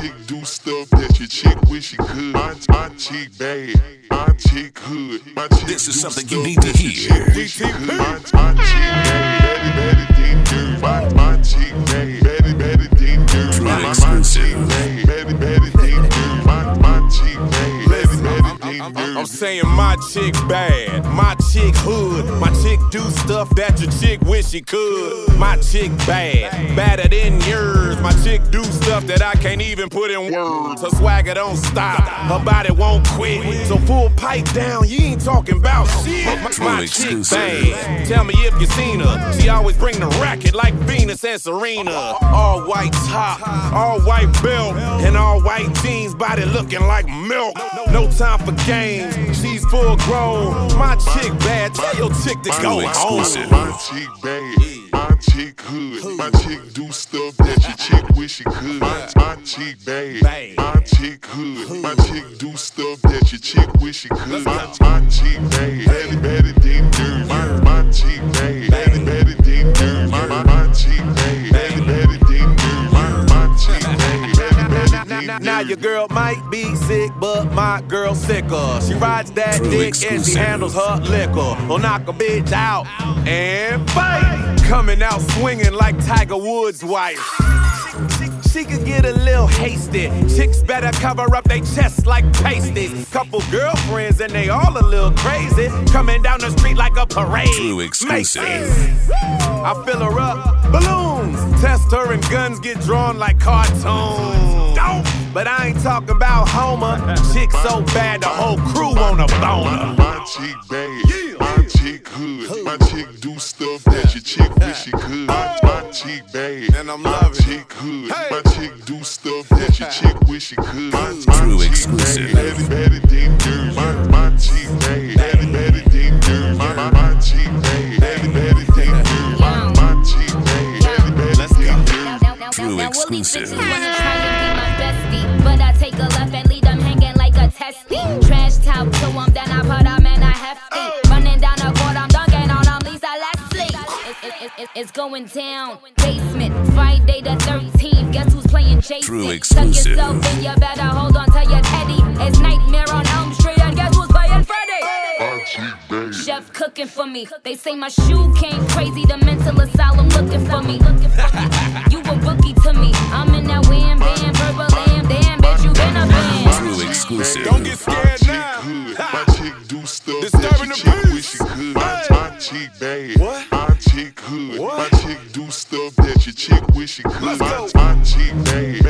chick do stuff that your chick wish she could. My chick bad, my chick hood. My chick This is do something stuff you need to that your hear. chick wish she could. My chick bad, better than dirt. My chick bad, better than dirt. My chick bad, better than dirt. My chick bad, better than dirt. I'm saying my chick bad, my chick hood, my chick do stuff that your chick wish she could. My chick bad, badder than yours. My chick do stuff that I can't even put in words. Her swagger don't stop, her body won't quit. So full pipe down, you ain't talking about shit. My chick bad, tell me if you seen her. She always bring the racket like Venus and Serena. All white top, all white belt, and all white jeans, body looking like milk. No time for games, she's full grown. My chick bad, tell your chick to go home. My chick bad, my chick hood. My chick do stuff that your chick wish she could. My chick bad, my chick hood. My chick do stuff that your chick wish she could. My chick bad, better than dirt. My chick bad, better than dirt. My chick bad, better than dirt. My chick bad, better than dirt. Now your girl might be sick, but my girl sicker. She rides that dick and she handles her liquor. Will knock a bitch out and fight. Coming out swinging like Tiger Woods' wife. She could get a little hasty. Chicks better cover up they chests like pasties. Couple girlfriends and they all a little crazy. Coming down the street like a parade. True exclusive. I fill her up, balloons. Test her and guns get drawn like cartoons. But I ain't talking about Homer. Chick so bad the whole crew on a boner. My chick bad, my chick hood. My chick do stuff that your chick wish she could. My chick bad, and I'm my loving chick hood. My chick do stuff that your chick wish she could. True exclusive. Better than dirt. My chick bad, better than dirt. My chick bad, better than dirt. My chick bad, better than dirt. True exclusive. But I take a left and leave them hanging like a testy. Trash talk to them, then I put them in a hefty. Running down the court, I'm dunking on them, Lisa Leslie. It's going down. Basement, Friday the 13th. Guess who's playing Jason? True exclusive. Tuck yourself in, you better hold on to your teddy. It's Nightmare on Elm Street, and guess who's playing Freddy? Chef cooking for me. They say my shoe came crazy. The mental asylum looking for me. You a rookie to me. I'm in that wham bam, verbal lamb. Damn, bitch, you been a fan. True exclusive. Don't get scared now. My chick do stuff Disturbing that the your chick peace. wish she could. My chick bad, What? my chick hood. What? My chick do stuff that your chick wish she could. Let's go. My chick bad,